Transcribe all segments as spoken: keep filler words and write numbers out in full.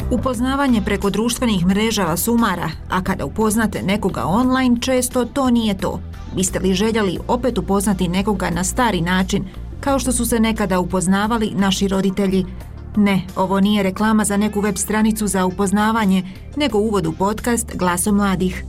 Upoznavanje preko društvenih mreža vas umara, a kada upoznate nekoga online, često to nije to. Biste li željeli opet upoznati nekoga na stari način, kao što su se nekada upoznavali naši roditelji? Ne, ovo nije reklama za neku web stranicu za upoznavanje, nego uvod u podcast Glasom mladih.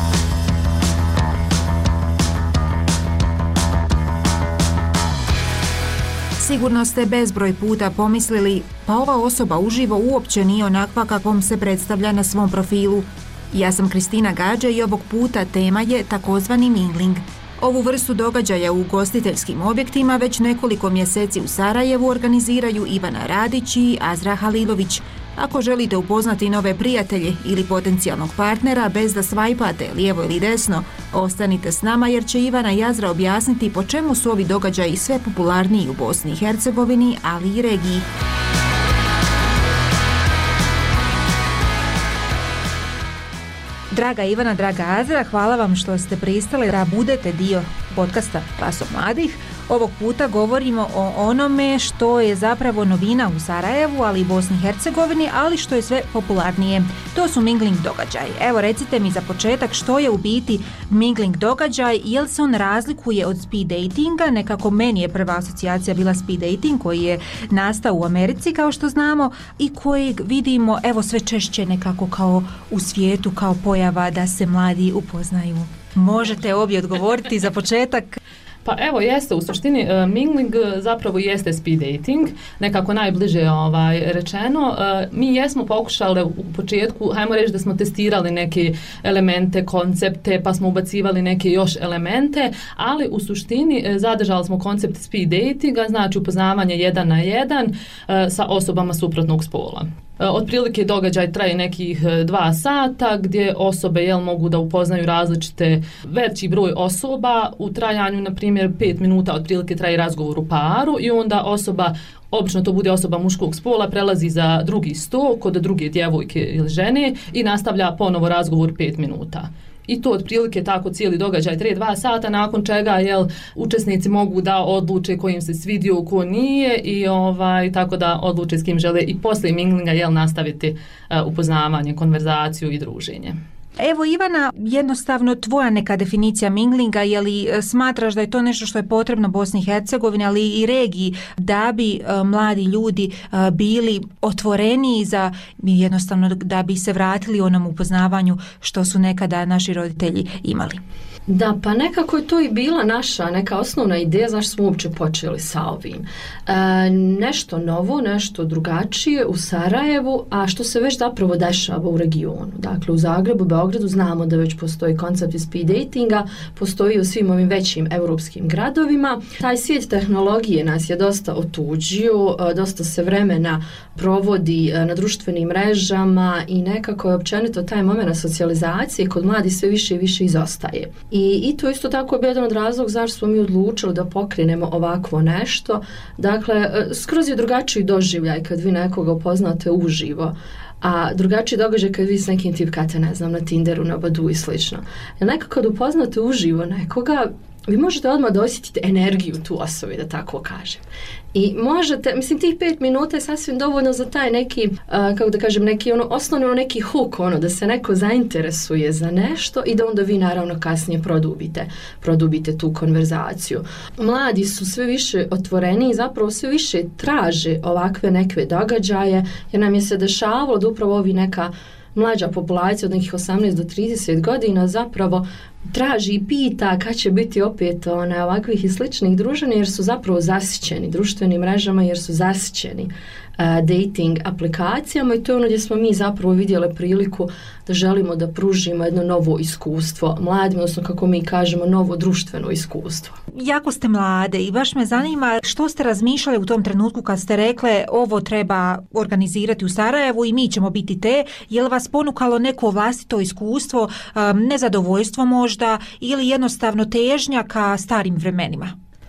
Sigurno ste bezbroj puta pomislili, pa ova osoba uživo uopće nije onakva kakvom se predstavlja na svom profilu. Ja sam Kristina Gađa i ovog puta tema je takozvani mingling. Ovu vrstu događaja u ugostiteljskim objektima već nekoliko mjeseci u Sarajevu organiziraju Ivana Radić i Azra Halilović. Ako želite upoznati nove prijatelje ili potencijalnog partnera bez da svajpate lijevo ili desno, ostanite s nama jer će Ivana i Azra objasniti po čemu su ovi događaji sve popularniji u Bosni i Hercegovini, ali i regiji. Draga Ivana, draga Azra, hvala vam što ste pristali da budete dio podcasta Glasom mladih. Ovog puta govorimo o onome što je zapravo novina u Sarajevu, ali i Bosni i Hercegovini, ali što je sve popularnije. To su mingling događaji. Evo, recite mi za početak što je u biti mingling događaj, jel se on razlikuje od speed datinga? Nekako meni je prva asocijacija bila speed dating koji je nastao u Americi, kao što znamo, i kojeg vidimo, evo, sve češće nekako kao u svijetu, kao pojava da se mladi upoznaju. Možete obje odgovoriti za početak. Pa evo, jeste, u suštini uh, mingling zapravo jeste speed dating, nekako najbliže ovaj, rečeno. Uh, mi jesmo pokušali u početku, hajmo reći da smo testirali neke elemente, koncepte, pa smo ubacivali neke još elemente, ali u suštini uh, zadržali smo koncept speed datinga, znači upoznavanje jedan na jedan uh, sa osobama suprotnog spola. Otprilike događaj traje nekih dva sata gdje osobe jel, mogu da upoznaju različite veći broj osoba. U trajanju, na primjer, pet minuta otprilike traje razgovor u paru i onda osoba, obično to bude osoba muškog spola, prelazi za drugi sto kod druge djevojke ili žene i nastavlja ponovo razgovor pet minuta. I to otprilike tako cijeli događaj traje dva sata, nakon čega jel, učesnici mogu da odluče ko im se svidio, ko nije i ovaj, tako da odluče s kim žele i poslije minglinga jel, nastaviti uh, upoznavanje, konverzaciju i druženje. Evo Ivana, jednostavno tvoja neka definicija minglinga, je li smatraš da je to nešto što je potrebno Bosni i Hercegovini, ali i regiji, da bi uh, mladi ljudi uh, bili otvoreniji za jednostavno da bi se vratili onom upoznavanju što su nekada naši roditelji imali? Da, pa nekako je to i bila naša neka osnovna ideja zašto smo uopće počeli sa ovim. E, nešto novo, nešto drugačije u Sarajevu, a što se već zapravo dešava u regionu. Dakle, u Zagrebu, Beogradu znamo da već postoji koncept speed datinga, postoji u svim ovim većim europskim gradovima. Taj svijet tehnologije nas je dosta otuđio, dosta se vremena provodi na društvenim mrežama i nekako je općenito taj moment socijalizacije kod mladih sve više i više izostaje. I, i to isto tako je bio jedan od razloga zašto smo mi odlučili da pokrenemo ovakvo nešto. Dakle, skroz je drugačiji doživljaj kad vi nekoga upoznate uživo, a drugačiji događaj kad vi s nekim tipkate, ne znam, na Tinderu, na Badu i slično. Jer nekako kad upoznate uživo nekoga, vi možete odmah da osjetite energiju tu osobi, da tako kažem. I možete, mislim, tih pet minuta je sasvim dovoljno za taj neki, uh, kako da kažem, neki ono, osnovni ono, neki hook, ono, da se neko zainteresuje za nešto i da onda vi naravno kasnije produbite, produbite tu konverzaciju. Mladi su sve više otvoreni i zapravo sve više traže ovakve neke događaje, jer nam je se dešavalo da upravo ovi neka mlađa populacija od nekih osamnaest do trideset godina zapravo traži i pita kad će biti opet one, ovakvih i sličnih druženja jer su zapravo zasićeni društvenim mrežama, jer su zasićeni uh, dating aplikacijama i to je ono gdje smo mi zapravo vidjeli priliku da želimo da pružimo jedno novo iskustvo mladim, odnosno kako mi kažemo novo društveno iskustvo. Jako ste mlade i baš me zanima što ste razmišljali u tom trenutku kad ste rekle ovo treba organizirati u Sarajevu i mi ćemo biti te, je li vas ponukalo neko vlastito iskustvo, um, nezadovoljstvo možda ili jednostavno težnja ka starim vremenima?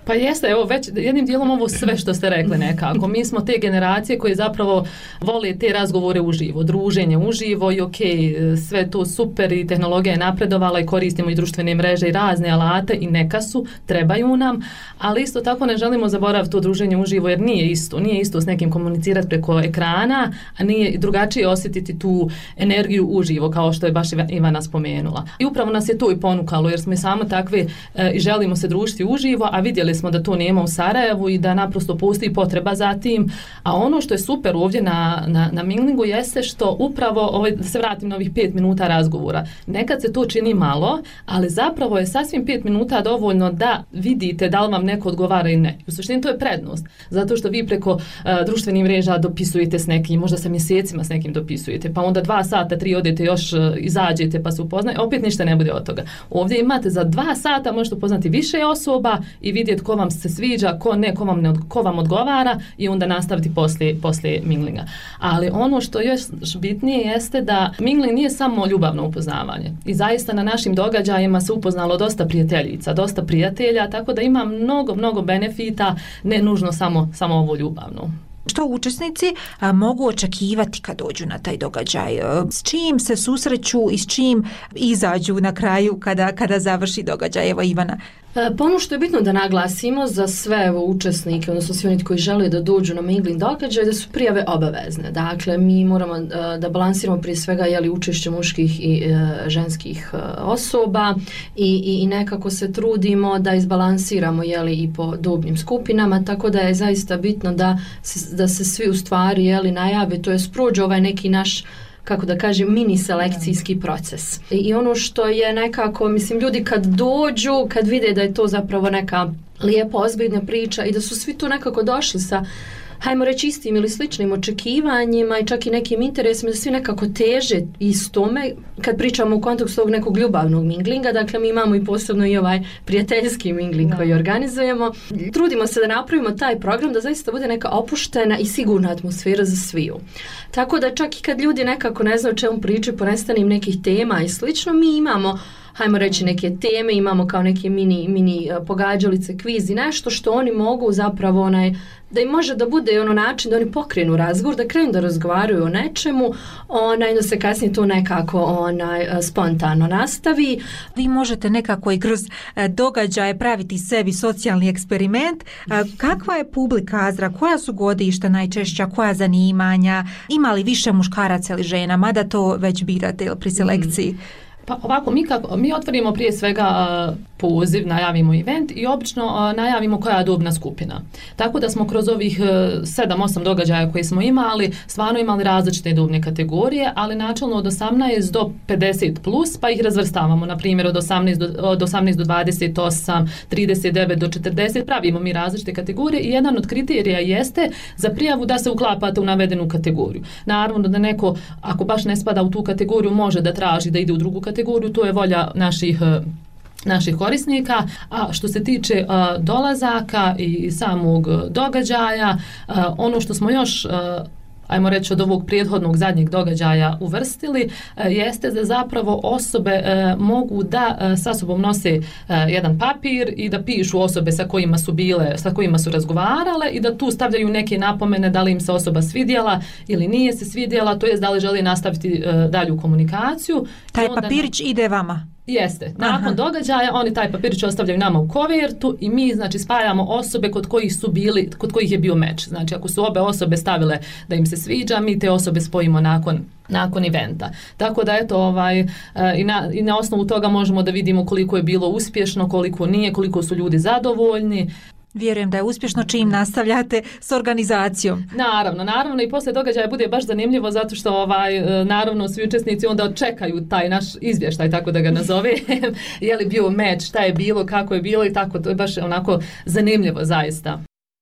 Pa jeste, evo već jednim dijelom ovo sve što ste rekli nekako. Mi smo te generacije koje zapravo vole te razgovore uživo, druženje uživo i ok, sve to super i tehnologija je napredovala i koristimo i društvene mreže i razne alate i neka su, trebaju nam, ali isto tako ne želimo zaboraviti to druženje uživo jer nije isto, nije isto s nekim komunicirati preko ekrana, a nije drugačije osjetiti tu energiju uživo kao što je baš Ivana spomenula. I upravo nas je to i ponukalo jer smo i samo takve e, i želimo se družiti uživo, a vidjeli smo da to nema u Sarajevu i da naprosto postoji potreba za tim. A ono što je super ovdje na, na, na minglingu jeste što upravo, ovaj, da se vratim na ovih pet minuta razgovora, nekad se to čini malo, ali zapravo je sasvim pet minuta dovoljno da vidite da li vam neko odgovara i ne. U suštini to je prednost, zato što vi preko uh, društvenih mreža dopisujete s nekim, možda sa mjesecima s nekim dopisujete, pa onda dva sata, tri odete još uh, izađete pa se upoznate, opet ništa ne bude od toga. Ovdje imate za dva sata možete upoznati više osoba i vidjeti ko vam se sviđa, ko ne, ko vam, ne, ko vam odgovara i onda nastaviti poslije, poslije minglinga. Ali ono što još bitnije jeste da mingling nije samo ljubavno upoznavanje. I zaista na našim događajima se upoznalo dosta prijateljica, dosta prijatelja, tako da ima mnogo, mnogo benefita, ne nužno samo, samo ovo ljubavno. Što učesnici a, mogu očekivati kad dođu na taj događaj? S čim se susreću i s čim izađu na kraju kada, kada završi događaj? Evo Ivana. Pa ono što je bitno da naglasimo za sve evo, učesnike, odnosno svi oni koji žele da dođu na mingling događaj, da su prijave obavezne. Dakle, mi moramo uh, da balansiramo prije svega jeli, učešće muških i uh, ženskih uh, osoba i, i, i nekako se trudimo da izbalansiramo jeli, i po dobnim skupinama, tako da je zaista bitno da se, da se svi u stvari jeli, najave, to je prođe ovaj neki naš kako da kažem, mini selekcijski proces. I ono što je nekako, mislim, ljudi kad dođu, kad vide da je to zapravo neka lijepa, ozbiljna priča i da su svi tu nekako došli sa, hajmo reći, istim ili sličnim očekivanjima i čak i nekim interesima, da svi nekako teže istome, kad pričamo u kontekstu ovog nekog ljubavnog minglinga, dakle mi imamo i posebno i ovaj prijateljski mingling koji organizujemo. Trudimo se da napravimo taj program da zaista bude neka opuštena i sigurna atmosfera za sviju. Tako da čak i kad ljudi nekako ne znaju o čemu pričaju, ponestane im nekih tema i slično, mi imamo, hajmo reći, neke teme, imamo kao neke mini, mini pogađalice, kviz i nešto što oni mogu zapravo onaj, da im može da bude ono način da oni pokrenu razgovor, da krenu da razgovaraju o nečemu, onaj, da se kasnije to nekako onaj, spontano nastavi. Vi možete nekako i kroz događaje praviti sebi socijalni eksperiment. Kakva je publika Azra? Koja su godišta najčešća? Koja zanimanja? Ima li više muškaraca ili žena? Mada to već birate pri selekciji. Mm. Pa ovako, mi, kako, mi otvorimo prije svega uh, poziv, najavimo event i obično uh, najavimo koja je dobna skupina. Tako da smo kroz ovih sedam osam događaja koje smo imali, stvarno imali različite dobne kategorije, ali načelno od osamnaest do pedeset plus, pa ih razvrstavamo, na primjer od osamnaest do, od osamnaest do dvadeset osam, trideset devet do četrdeset, pravimo mi različite kategorije i jedan od kriterija jeste za prijavu da se uklapate u navedenu kategoriju. Naravno da neko, ako baš ne spada u tu kategoriju, može da traži da ide u drugu kategoriju, kategoriju, to je volja naših naših korisnika. A što se tiče uh, dolazaka i samog događaja, uh, ono što smo još uh, ajmo reći od ovog prethodnog zadnjeg događaja uvrstili, jeste da zapravo osobe e, mogu da e, sa sobom nose e, jedan papir i da pišu osobe sa kojima su bile, sa kojima su razgovarale i da tu stavljaju neke napomene da li im se osoba svidjela ili nije se svidjela, to jest da li želi nastaviti e, dalju komunikaciju. Taj papirić na... ide vama? Jeste. Nakon Aha. događaja oni taj papirić ostavljaju nama u kovertu i mi znači spajamo osobe kod kojih su bili, kod kojih je bio meč. Znači ako su obe osobe stavile da im se sviđa, mi te osobe spojimo nakon nakon eventa. Tako da eto ovaj i na, i na osnovu toga možemo da vidimo koliko je bilo uspješno, koliko nije, koliko su ljudi zadovoljni. Vjerujem da je uspješno čim nastavljate s organizacijom. Naravno, naravno i poslije događaja bude baš zanimljivo zato što ovaj naravno svi učesnici onda čekaju taj naš izvještaj, tako da ga nazove. Je li bio meč, šta je bilo, kako je bilo i tako, to je baš onako zanimljivo zaista.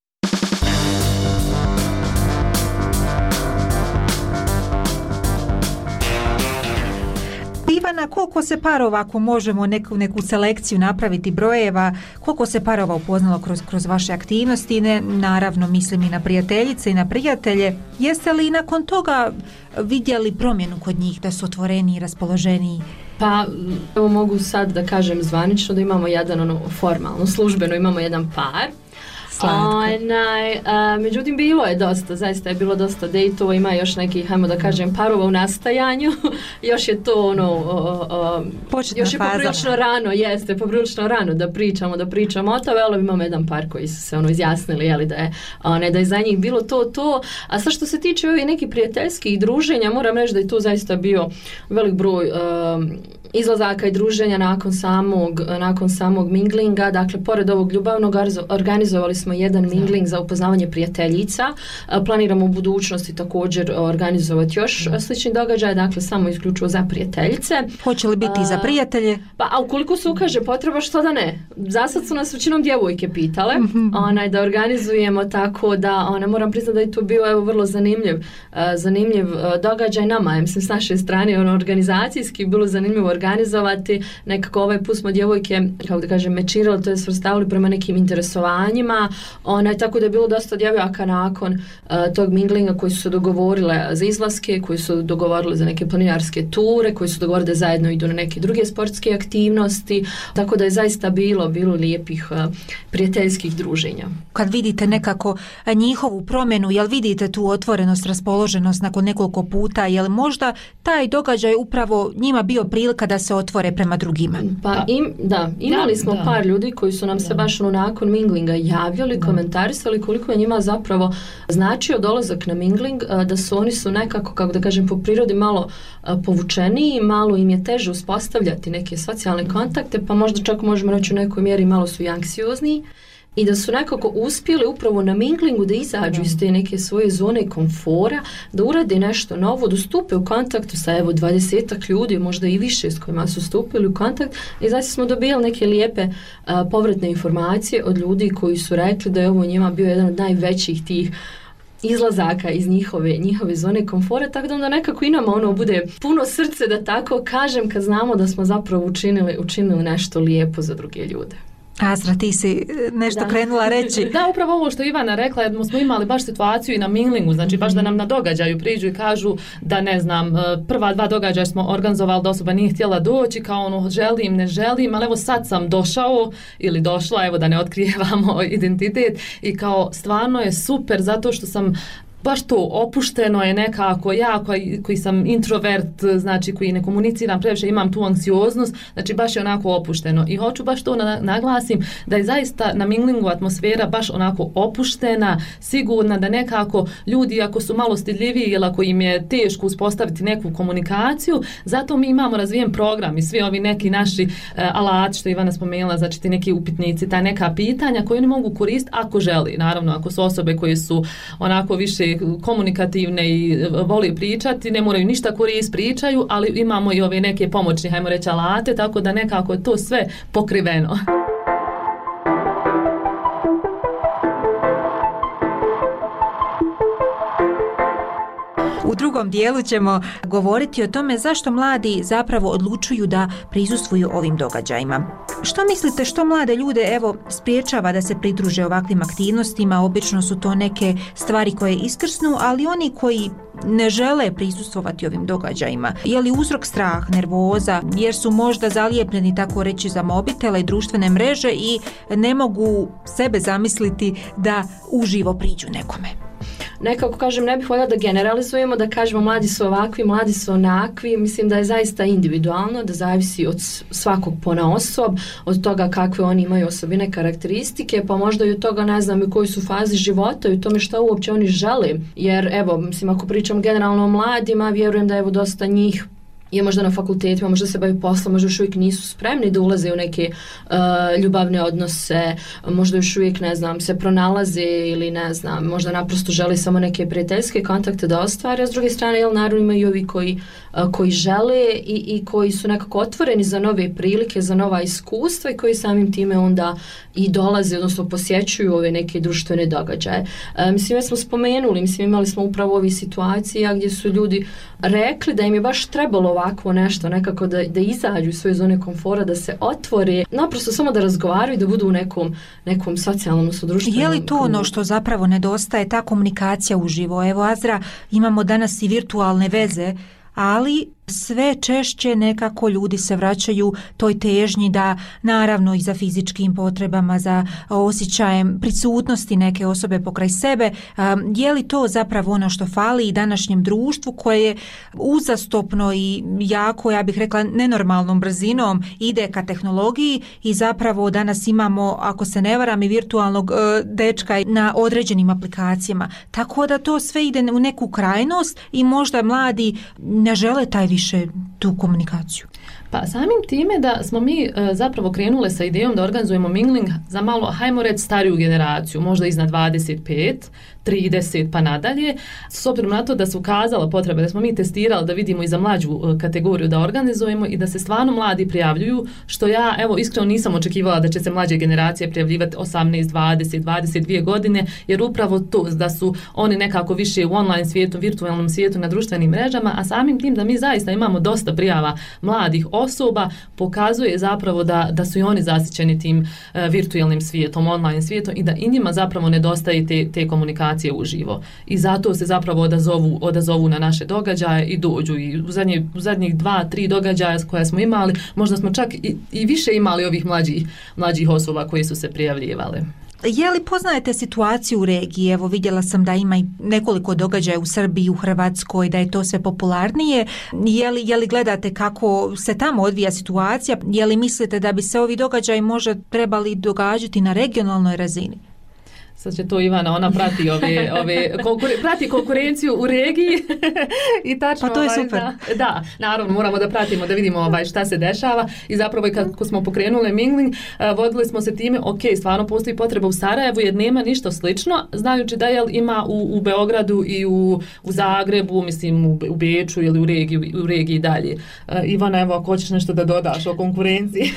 Ivana, koliko se parova, ako možemo neku, neku selekciju napraviti brojeva, koliko se parova upoznalo kroz, kroz vaše aktivnosti, ne, naravno mislim i na prijateljice i na prijatelje, jeste li nakon toga vidjeli promjenu kod njih, da su otvoreni i raspoloženiji? Pa, evo mogu sad da kažem zvanično da imamo jedan, ono, formalno, službeno imamo jedan par Slatko. Onaj, a, međutim, bilo je dosta, zaista je bilo dosta dejtova, ima još nekih, hajmo da kažem, parova u nastajanju, još je to ono, o, o, još je poprilično rano, jeste, poprilično rano da pričamo, da pričamo o tome, ali imamo jedan par koji su se ono izjasnili, jeli, da je, one, da je za njih bilo to, to, a sad što se tiče ovih nekih prijateljskih druženja, moram reći da je tu zaista bio velik broj um, izlazaka i druženja nakon samog, nakon samog minglinga. Dakle, pored ovog ljubavnog organizovali smo jedan mingling za upoznavanje prijateljica. Planiramo u budućnosti također organizovati još slični događaj, dakle samo isključivo za prijateljice. Hoće li biti i za prijatelje? Pa, a ukoliko se ukaže potreba, što da ne? Zasad su nas većinom djevojke pitale onaj, da organizujemo, tako da ona, moram priznati da je to bio evo, vrlo zanimljiv, uh, zanimljiv uh, događaj nama, ja mislim s naše strane, ono, organizacijski bilo zanimljivo organizovati, nekako ovaj put smo djevojke, kako da kažem, mečirali, to je svrstavili prema nekim interesovanjima, onaj, tako da je bilo dosta djevojaka nakon uh, tog minglinga koji su se dogovorile za izlaske, koji su dogovorile za neke planinarske ture, koji su dogovorili da zajedno idu na neke druge sportske aktivnosti, tako da je zaista bilo, bilo lijepih uh, prijateljskih druženja. Kad vidite nekako njihovu promjenu, jel vidite tu otvorenost, raspoloženost nakon nekoliko puta, jel možda taj događaj upravo njima bio prilika da se otvore prema drugima? Pa im, da, imali da, smo da. par ljudi koji su nam da. se baš ono, nakon minglinga javljali, da. komentarisali koliko je njima zapravo značio dolazak na mingling, da su oni su nekako, kako da kažem, po prirodi malo povučeniji, malo im je teže uspostavljati neke socijalne kontakte, pa možda čak možemo reći u nekoj mjeri malo su i anksiozniji. I da su nekako uspjeli upravo na minglingu da izađu iz te neke svoje zone komfora, da urade nešto novo, da stupe u kontaktu sa evo dvadesetak ljudi, možda i više s kojima su stupili u kontakt, i znači smo dobili neke lijepe a, povratne informacije od ljudi koji su rekli da je ovo njima bio jedan od najvećih tih izlazaka iz njihove, njihove zone komfora, tako da onda nekako i nama ono bude puno srce, da tako kažem, kad znamo da smo zapravo učinili, učinili nešto lijepo za druge ljude. Azra, ti si nešto da. krenula reći. Da, upravo ovo što Ivana rekla, jer smo imali baš situaciju i na minglingu, znači baš da nam na događaju priđu i kažu da, ne znam, prva dva događaja smo organizovali da osoba nije htjela doći, kao ono želim, ne želim, ali evo sad sam došao ili došla, evo da ne otkrijevamo identitet, i kao stvarno je super zato što sam baš to opušteno je nekako, ja koji, koji sam introvert, znači koji ne komuniciram previše, imam tu anksioznost, znači baš je onako opušteno. I hoću baš to na, naglasim da je zaista na minglingu atmosfera baš onako opuštena, sigurna, da nekako ljudi ako su malo stidljiviji ili ako im je teško uspostaviti neku komunikaciju, zato mi imamo razvijen program i svi ovi neki naši uh, alati što Ivana spomenula, znači ti neki upitnici, ta neka pitanja koje oni mogu koristiti ako želi. Naravno, ako su osobe koje su onako više komunikativne i voli pričati, ne moraju ništa koristiti, pričaju, ali imamo i ove neke pomoćne, hajmo reći, alate, tako da nekako je to sve pokriveno. U drugom dijelu ćemo govoriti o tome zašto mladi zapravo odlučuju da prisustvuju ovim događajima. Što mislite, što mlade ljude evo spriječava da se pridruže ovakvim aktivnostima? Obično su to neke stvari koje iskrsnu, ali oni koji ne žele prisustvovati ovim događajima. Je li uzrok strah, nervoza, jer su možda zalijepljeni, tako reći, za mobitele i društvene mreže i ne mogu sebe zamisliti da uživo priđu nekome? Nekako kažem, ne bih voljela da generalizujemo, da kažemo mladi su ovakvi, mladi su onakvi. Mislim da je zaista individualno, da zavisi od svakog ponaosob, od toga kakve oni imaju osobine, karakteristike, pa možda i od toga, ne znam, u kojoj su fazi života i u tome što uopće oni žele. Jer evo, mislim, ako pričam generalno o mladima, vjerujem da evo dosta njih je možda na fakultetima, možda se bavi poslom, možda još uvijek nisu spremni da ulaze u neke uh, ljubavne odnose, možda još uvijek, ne znam, se pronalaze ili ne znam, možda naprosto žele samo neke prijateljske kontakte da ostvare, a s druge strane, jel, naravno imaju i ovi koji, uh, koji žele i, i koji su nekako otvoreni za nove prilike, za nova iskustva i koji samim time onda i dolaze, odnosno posjećuju ove neke društvene događaje. Uh, mislim, ja smo spomenuli, mislim, imali smo upravo ove situacije gdje su ljudi rekli da im je baš trebalo ovako nešto, nekako da, da izađu iz svoje zone komfora, da se otvore, naprosto samo da razgovaraju i da budu u nekom, nekom socijalnom sudruštvenom. Je li to ono što zapravo nedostaje, ta komunikacija uživo? Evo, Azra, imamo danas i virtualne veze, ali sve češće nekako ljudi se vraćaju toj težnji da naravno i za fizičkim potrebama, za osjećajem prisutnosti neke osobe pokraj sebe. Je li to zapravo ono što fali i današnjem društvu koje je uzastopno i jako, ja bih rekla, nenormalnom brzinom ide ka tehnologiji i zapravo danas imamo, ako se ne varam, i virtualnog e, dečka na određenim aplikacijama. Tako da to sve ide u neku krajnost i možda mladi ne žele taj više tu komunikaciju. Pa samim time da smo mi e, zapravo krenule sa idejom da organizujemo mingling za malo, hajmo reći, stariju generaciju, možda iznad dvadeset pet, trideset pa nadalje, s obzirom na to da se ukazala potreba, da smo mi testirali da vidimo i za mlađu e, kategoriju da organizujemo i da se stvarno mladi prijavljuju, što ja evo iskreno nisam očekivala da će se mlađe generacije prijavljivati osamnaest, dvadeset, dvadeset dvije godine, jer upravo to da su oni nekako više u online svijetu, virtualnom svijetu, na društvenim mrežama, a samim tim da mi zaista imamo dosta prijava mladih osoba, pokazuje zapravo da, da su i oni zasićeni tim uh, virtualnim svijetom, online svijetom i da i njima zapravo nedostaje te, te komunikacije uživo. I zato se zapravo odazovu, odazovu na naše događaje i dođu. I u, zadnje, u zadnjih dva, tri događaja koje smo imali, možda smo čak i, i više imali ovih mlađih, mlađih osoba koji su se prijavljivale. Je li poznajete situaciju u regiji? Evo, vidjela sam da ima i nekoliko događaja u Srbiji, u Hrvatskoj, da je to sve popularnije. Je li, je li gledate kako se tamo odvija situacija? Je li mislite da bi se ovi događaji možda trebali događati na regionalnoj razini? Sad će to Ivana, ona prati ove, ove konkure, prati konkurenciju u regiji i tačno, pa to je ovaj, super. Da, da, naravno moramo da pratimo, da vidimo ovaj, šta se dešava i zapravo kako smo pokrenuli mingling, uh, vodili smo se time, ok, stvarno postoji potreba u Sarajevu jer nema ništa slično, znajući da jel, ima u, u Beogradu i u, u Zagrebu, mislim u, u Beču ili u regiji, u regiji dalje. Uh, Ivana, evo, ako hoćeš nešto da dodaš o konkurenciji.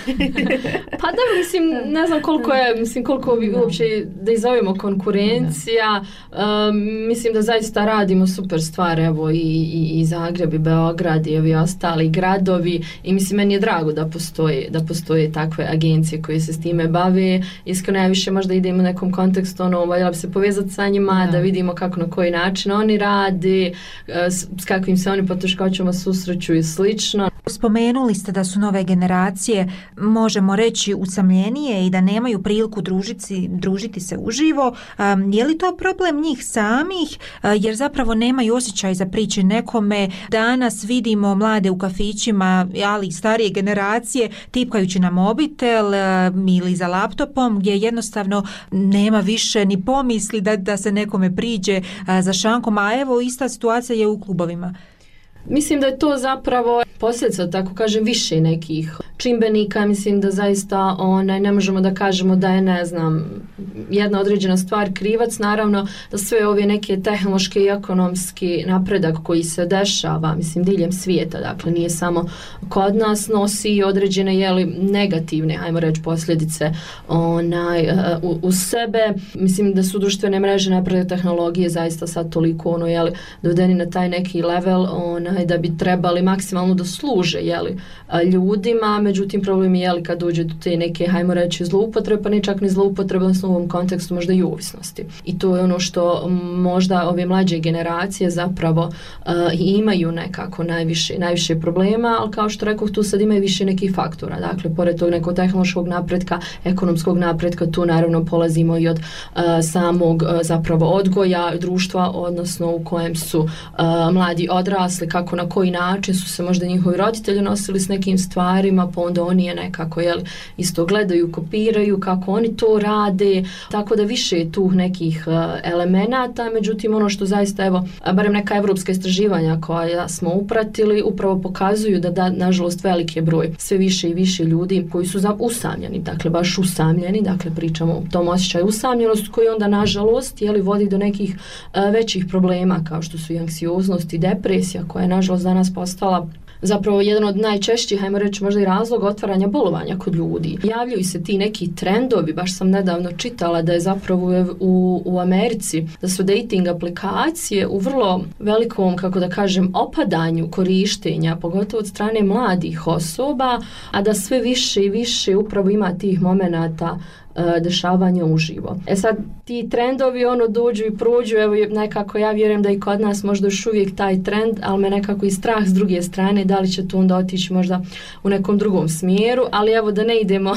Pa da, mislim, ne znam koliko je, mislim, koliko bi uopće da izovemo konkurencija, um, mislim da zaista radimo super stvar, evo i, i, i Zagreb i Beograd i ovi ostali gradovi i mislim meni je drago da postoje, da postoje takve agencije koje se s time bave. Iskreno ja više možda idem u nekom kontekstu, ono, valjala bi se povezati sa njima, da. da vidimo kako, na koji način oni rade, s, s kakvim se oni poteškoćama susreću i slično. Spomenuli ste da su nove generacije, možemo reći, usamljenije i da nemaju priliku družiti, družiti se uživo. Um, je li to problem njih samih, uh, jer zapravo nemaju osjećaj za priče nekome? Danas vidimo mlade u kafićima, ali i starije generacije, tipkajući na mobitel uh, ili za laptopom, gdje jednostavno nema više ni pomisli da, da se nekome priđe uh, za šankom, a evo ista situacija je u klubovima. Mislim da je to zapravo posljedica, tako kažem, više nekih čimbenika. Mislim da zaista onaj, ne možemo da kažemo da je, ne znam, jedna određena stvar krivac. Naravno da sve ove neke tehnološke i ekonomski napredak koji se dešava, mislim, diljem svijeta, dakle nije samo kod nas, nosi određene, jeli, negativne, ajmo reći, posljedice onaj, u, u sebe. Mislim da su društvene mreže, napredak tehnologije zaista sad toliko ono, jeli, dovedeni na taj neki level onaj, da bi trebali maksimalno da služe, jeli, ljudima. Međutim, problem je, jeli, kad dođe do te neke, hajmo reći, zloupotrebe, pa ne čak ni zloupotrebe, u ovom kontekstu možda i ovisnosti. I to je ono što možda ove mlađe generacije zapravo uh, imaju nekako najviše, najviše problema, ali kao što rekao, tu sad imaju više nekih faktora. Dakle, pored tog nekog tehnološkog napretka, ekonomskog napretka, tu naravno polazimo i od uh, samog uh, zapravo odgoja društva, odnosno u kojem su uh, mladi odrasli, kako na koji način su se možda njihovi roditelji nosili s nekim stvarima, pa onda oni je nekako, jel, isto gledaju, kopiraju kako oni to rade, tako da više je tu nekih uh, elemenata. Međutim, ono što zaista, evo, barem neka evropska istraživanja koja smo upratili, upravo pokazuju da, da nažalost, veliki je broj, sve više i više ljudi koji su za, usamljeni, dakle baš usamljeni, dakle pričamo o tom osjećaju usamljenosti koji onda nažalost, jeli, vodi do nekih uh, većih problema kao što su i anksioznost i depresija, koja je nažalost danas postala zapravo jedan od najčešćih, hajmo reći, možda i razloga otvaranja bolovanja kod ljudi. Javljaju se ti neki trendovi, baš sam nedavno čitala da je zapravo u, u Americi, da su dating aplikacije u vrlo velikom, kako da kažem, opadanju korištenja, pogotovo od strane mladih osoba, a da sve više i više upravo ima tih momenata dešavanja uživo. E sad, ti trendovi ono dođu i prođu, evo nekako ja vjerujem da i kod nas možda još uvijek taj trend, ali me nekako i strah s druge strane, da li će to onda otići možda u nekom drugom smjeru, ali evo da ne idemo.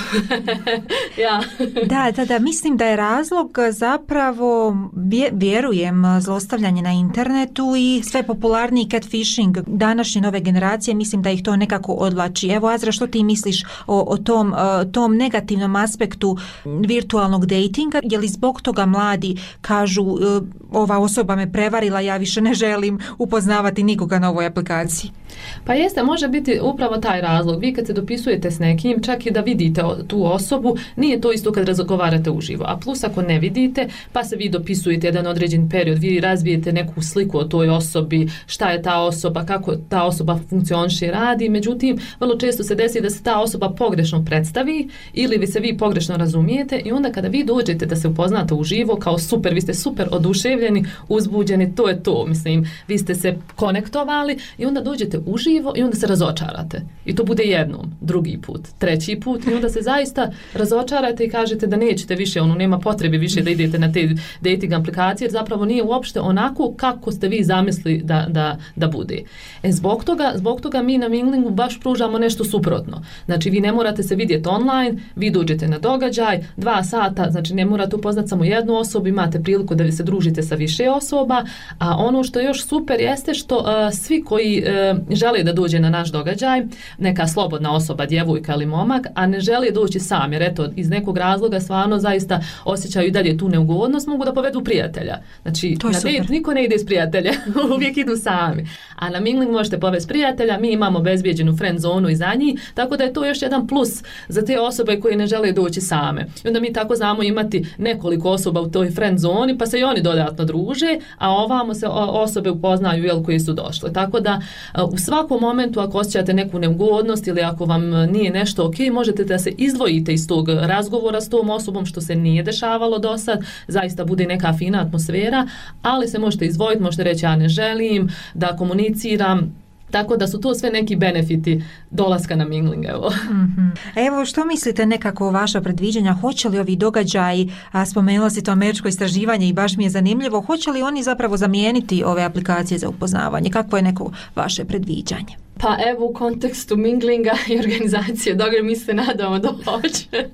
ja. Da, da, da, mislim da je razlog zapravo, vjerujem, zlostavljanje na internetu i sve popularniji catfishing današnje nove generacije, mislim da ih to nekako odvlači. Evo, Azra, što ti misliš o, o tom, tom negativnom aspektu virtualnog datinga? Je li zbog toga mladi kažu ova osoba me prevarila, ja više ne želim upoznavati nikoga na ovoj aplikaciji? Pa jeste, može biti upravo taj razlog. Vi kad se dopisujete s nekim, čak i da vidite tu osobu, nije to isto kad razgovarate uživo. A plus ako ne vidite, pa se vi dopisujete jedan određen period, vi razvijete neku sliku o toj osobi, šta je ta osoba, kako ta osoba funkcioniše i radi. Međutim, vrlo često se desi da se ta osoba pogrešno predstavi ili vi se vi pogrešno razumijete i onda kada vi dođete da se upoznate uživo kao super, vi ste super oduševljeni, uzbuđeni, to je to. Mislim, vi ste se konektovali i onda dođete uživo i onda se razočarate. I to bude jednom, drugi put, treći put i onda se zaista razočarate i kažete da nećete više, ono nema potrebe više da idete na te dating aplikacije jer zapravo nije uopšte onako kako ste vi zamislili da, da, da bude. E zbog toga, zbog toga mi na Minglingu baš pružamo nešto suprotno. Znači vi ne morate se vidjeti online, vi dođete na događaj, dva sata, znači ne morate upoznati samo jednu osobu, imate priliku da vi se družite sa više osoba, a ono što je još super jeste što uh, svi koji uh, žele da dođe na naš događaj, neka slobodna osoba, djevojka ili momak, a ne žele doći sam, jer eto, iz nekog razloga stvarno zaista osjećaju i dalje tu neugodnost, mogu da povedu prijatelja. Znači, na date niko ne ide s prijatelja, uvijek idu sami. A na Mingling možete povesti prijatelja, mi imamo bezbjeđenu friend zonu i za njih, tako da je to još jedan plus za te osobe koje ne žele doći same. I onda mi tako znamo imati nekoliko osoba u toj friend zoni, pa se i oni dodatno druže, a ovamo se osobe upoznaju jel, koji su došle. Tako da u svakom momentu ako osjećate neku neugodnost ili ako vam nije nešto ok, možete da se izdvojite iz tog razgovora s tom osobom što se nije dešavalo do sad, zaista bude neka fina atmosfera, ali se možete izdvojiti, možete reći ja ne želim da komuniciram. Tako da su to sve neki benefiti dolaska na Mingling. Evo. Mm-hmm. Evo, što mislite nekako o vaša predviđanja? Hoće li ovi događaji, a spomenula si to američko istraživanje i baš mi je zanimljivo, hoće li oni zapravo zamijeniti ove aplikacije za upoznavanje? Kakvo je neko vaše predviđanje? Pa evo u kontekstu Minglinga i organizacije događaja mi se nadamo da hoće.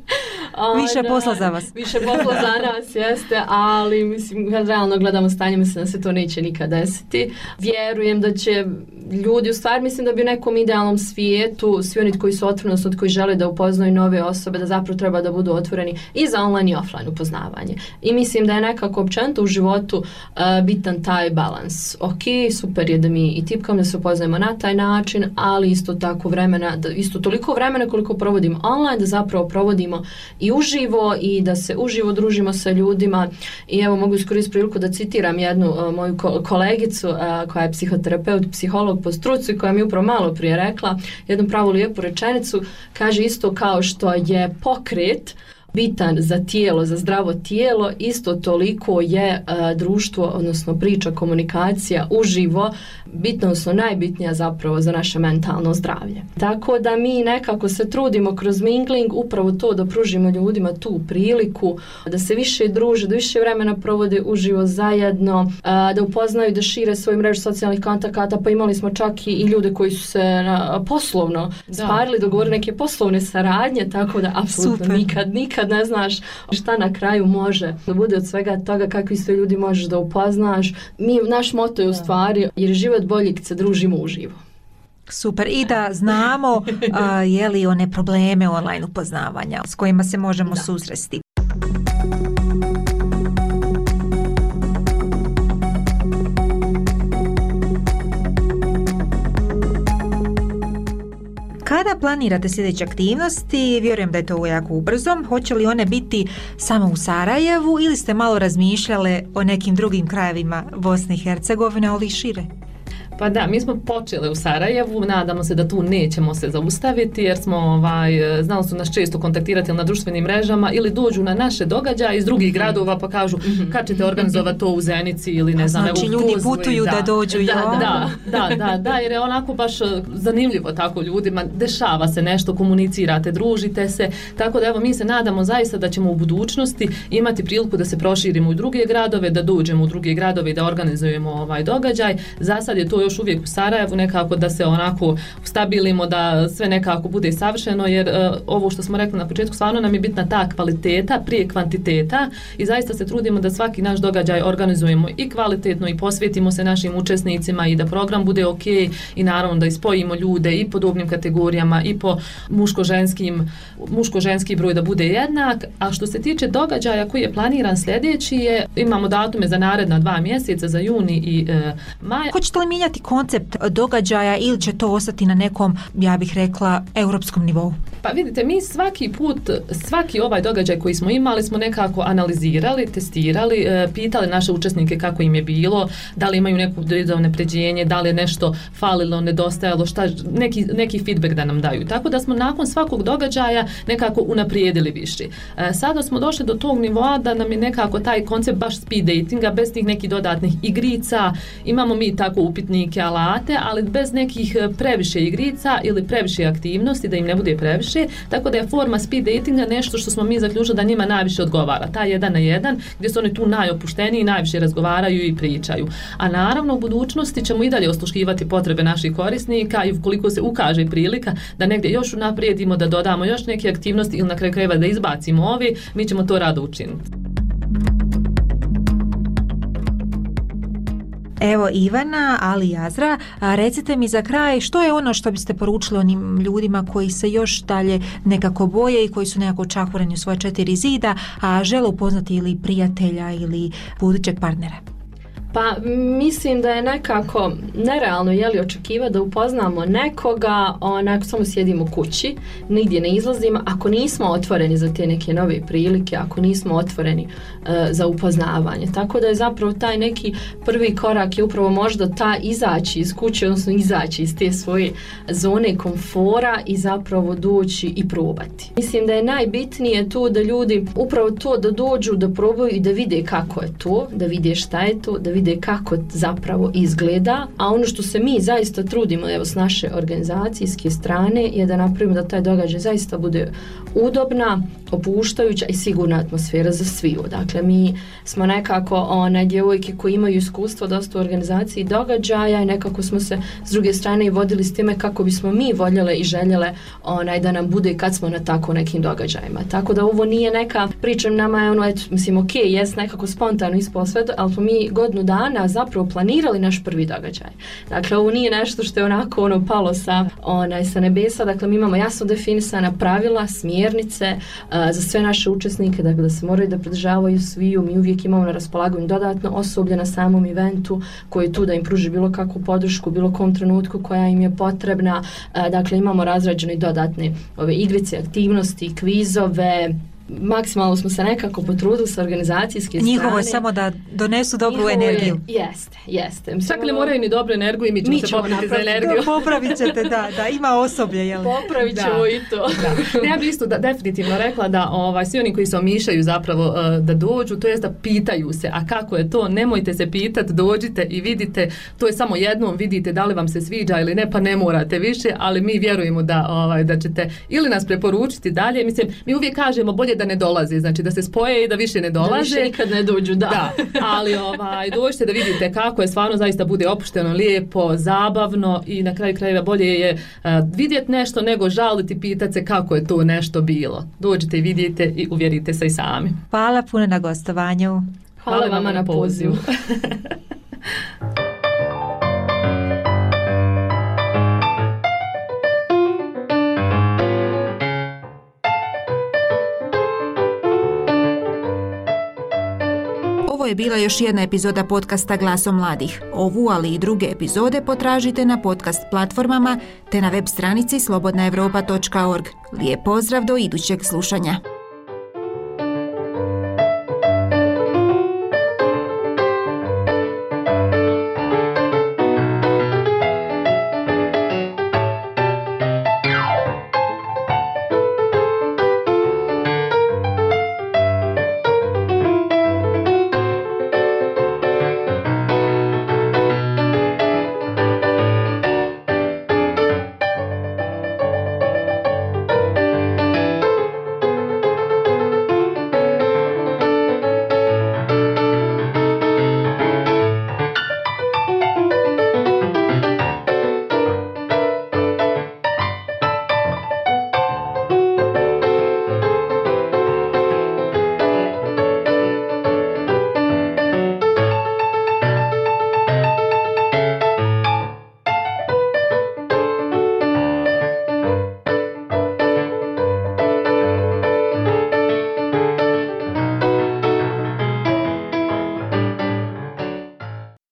Više posla za vas. Više posla za nas, jeste, ali mislim, kad realno gledamo stanje, mislim da se to neće nikad desiti. Vjerujem da će ljudi, u stvari mislim da bi u nekom idealnom svijetu, svi oni koji su otvoreni, odnosno koji žele da upoznaju nove osobe, da zapravo treba da budu otvoreni i za online i offline upoznavanje. I mislim da je nekako općenito u životu uh, bitan taj balans. Ok, super je da mi i tipkamo da se upoznajemo na taj način, ali isto tako vremena, da isto toliko vremena koliko provodimo online, da zapravo provodimo i uživo i da se uživo družimo sa ljudima. I evo mogu iskoristiti priliku da citiram jednu uh, moju ko- kolegicu uh, koja je psihoterapeut, psiholog po struci, koja mi upravo malo prije rekla jednu pravu lijepu rečenicu, kaže isto kao što je pokret bitan za tijelo, za zdravo tijelo, isto toliko je uh, društvo, odnosno priča, komunikacija uživo bitno, odnosno najbitnija zapravo za naše mentalno zdravlje. Tako da mi nekako se trudimo kroz Mingling upravo to da pružimo ljudima tu priliku da se više druže, da više vremena provode uživo zajedno, uh, da upoznaju, da šire svoju mrežu socijalnih kontakata, pa imali smo čak i, i ljude koji su se uh, poslovno da. sparili, dogovorili neke poslovne saradnje, tako da apsolutno nikad, nikad ne znaš šta na kraju može da bude od svega toga, kakvi sve ljudi možeš da upoznaš. Mi, naš moto je u stvari, jer je život bolji kad se družimo uživo. Super, i da znamo uh, je li one probleme online upoznavanja s kojima se možemo da. susresti. Kada planirate sljedeće aktivnosti, vjerujem da je to jako ubrzo, hoće li one biti samo u Sarajevu ili ste malo razmišljale o nekim drugim krajevima Bosne i Hercegovine, ali šire? Pa da, mi smo počeli u Sarajevu, nadamo se da tu nećemo se zaustaviti jer smo, ovaj, znali su nas često kontaktirati na društvenim mrežama ili dođu na naše događaje iz drugih gradova pa kažu kad ćete organizovati to u Zenici ili ne znam, znači, u ljudi Tuzli, putuju da, da dođu. Da, da, da, da, da, jer je onako baš zanimljivo tako ljudima, dešava se nešto, komunicirate, družite se, tako da evo mi se nadamo zaista da ćemo u budućnosti imati priliku da se proširimo u druge gradove, da dođemo u druge gradove i da organizujemo ovaj događaj. Za sad je to još uvijek u Sarajevu, nekako da se onako stabilimo, da sve nekako bude savršeno, jer uh, ovo što smo rekli na početku, stvarno nam je bitna ta kvaliteta prije kvantiteta i zaista se trudimo da svaki naš događaj organizujemo i kvalitetno i posvetimo se našim učesnicima i da program bude ok i naravno da ispojimo ljude i po dobnim kategorijama i po muško-ženskim, muško-ženski broj da bude jednak. A što se tiče događaja koji je planiran sljedeći je, imamo datume za naredna dva mjeseca, za juni i e, maj. Hoćete li mijenjati koncept događaja ili će to ostati na nekom, ja bih rekla, europskom nivou? Pa vidite, mi svaki put, svaki ovaj događaj koji smo imali smo nekako analizirali, testirali, e, pitali naše učesnike kako im je bilo, da li imaju neko unapređenje, da li je nešto falilo, nedostajalo, šta, neki, neki feedback da nam daju. Tako da smo nakon svakog događaja nekako unaprijedili više. E, sada smo došli do tog nivoa da nam je nekako taj koncept baš speed datinga, bez tih nekih dodatnih igrica, imamo mi tako upitnike, alate, ali bez nekih previše igrica ili previše aktivnosti, da im ne bude previše, tako da je forma speed datinga nešto što smo mi zaključili da njima najviše odgovara, ta jedan na jedan, gdje su oni tu najopušteniji, najviše razgovaraju i pričaju. A naravno u budućnosti ćemo i dalje osluškivati potrebe naših korisnika i ukoliko se ukaže prilika da negdje još unaprijedimo, da dodamo još neke aktivnosti ili na kraju krajeva da izbacimo ovi, mi ćemo to rado učiniti. Evo Ivana, ali i Azra, a recite mi za kraj što je ono što biste poručili onim ljudima koji se još dalje nekako boje i koji su nekako čahureni u svoje četiri zida, a žele upoznati ili prijatelja ili budućeg partnera? Pa mislim da je nekako nerealno je li očekivati da upoznamo nekoga, onako samo sjedimo kući, nigdje ne izlazimo, ako nismo otvoreni za te neke nove prilike, ako nismo otvoreni uh, za upoznavanje. Tako da je zapravo taj neki prvi korak je upravo možda ta izaći iz kuće, odnosno izaći iz te svoje zone komfora i zapravo doći i probati. Mislim da je najbitnije tu da ljudi upravo to da dođu, da probaju i da vide kako je to, da vide šta je to, da vide kako zapravo izgleda, a ono što se mi zaista trudimo evo s naše organizacijske strane je da napravimo da taj događaj zaista bude udobna, opuštajuća i sigurna atmosfera za sviju. Dakle, mi smo nekako one djevojke koji imaju iskustvo dosta u organizaciji događaja i nekako smo se s druge strane i vodili s time kako bismo mi voljele i željele onaj da nam bude kad smo na tako nekim događajima. Tako da ovo nije neka priča, nama je ono, eto, mislim, ok, jes nekako spontano ispalo sve, ali smo mi godinu dana zapravo planirali naš prvi događaj. Dakle, ovo nije nešto što je onako ono palo sa, onaj, sa nebesa, dakle mi imamo jasno definisana pravila, smjernice uh, za sve naše učesnike, dakle da se moraju da pridržavaju sviju, mi uvijek imamo na raspolaganju dodatno osoblje na samom eventu koji je tu da im pruži bilo kakvu podršku, bilo kom trenutku koja im je potrebna, uh, dakle imamo razrađene dodatne ove igrice, aktivnosti, kvizove, maksimalno smo se nekako potrudili sa organizacijske strane. Njihovo je samo da donesu dobru Njihovo energiju. Je, jeste, jeste. Čak li moraju ni dobru energiju i mi ćemo, mi ćemo se popraviti za energiju. Popravit ćete, da, da, ima osoblje. Jel? Popravit ćemo i to. Da. Ja bih isto da, definitivno rekla da ovaj, svi oni koji se omišaju zapravo uh, da dođu, to jest da pitaju se, a kako je to, nemojte se pitati, dođite i vidite, to je samo jednom, vidite da li vam se sviđa ili ne, pa ne morate više, ali mi vjerujemo da, ovaj, da ćete ili nas preporučiti dalje. Mislim, mi uvijek kažemo bolje da ne dolaze, znači da se spoje i da više ne dolaze. Da više nikad ne dođu, da. da ali ovaj, dođite da vidite kako je, stvarno zaista bude opušteno, lijepo, zabavno i na kraju krajeva bolje je uh, vidjeti nešto nego žaliti, pitati se kako je to nešto bilo. Dođite i vidite i uvjerite se i sami. Hvala puno na gostovanju. Hvala, Hvala vama na pozivu. Ovo je bila još jedna epizoda podcasta Glasom mladih. Ovu, ali i druge epizode potražite na podcast platformama te na web stranici slobodna europa točka org. Lijep pozdrav do idućeg slušanja.